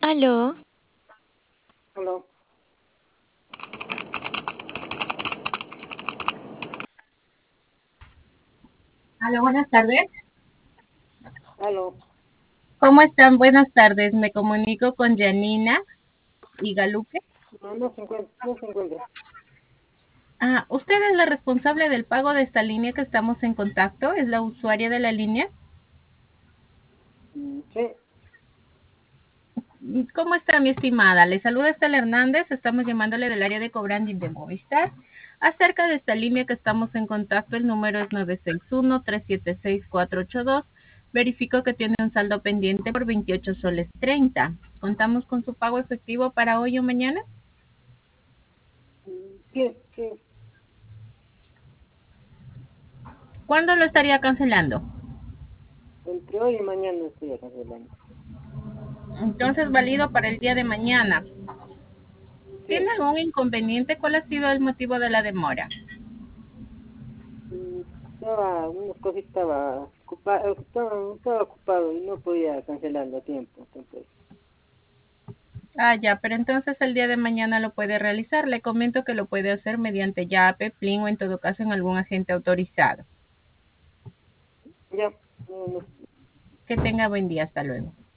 Aló, Aló, Hola, buenas tardes. aló. ¿Cómo están? Buenas tardes. Me comunico con Janina Igaluque. No, no se encuentra, no se encuentra. ¿Usted es la responsable del pago de esta línea que estamos en contacto? ¿Es la usuaria de la línea? Sí, ¿Cómo está, mi estimada? Le saluda Estela Hernández. Estamos llamándole del área de cobrandi de Movistar. Acerca de esta línea que estamos en contacto, el número es 961-376-482. Verifico que tiene un saldo pendiente por 28 soles 30. ¿Contamos con su pago efectivo para hoy o mañana? sí, sí. ¿Cuándo lo estaría cancelando? Entre hoy y mañana estoy cancelando. Entonces, válido para el día de mañana. Sí, ¿Tiene algún inconveniente? ¿Cuál ha sido el motivo de la demora? unas cositas estaba ocupado y no podía cancelarlo a tiempo. Entonces, Ya, pero entonces el día de mañana lo puede realizar. Le comento que lo puede hacer mediante Yape, Plin o en todo caso en algún agente autorizado. ya, no, no Que tenga buen día. Hasta luego.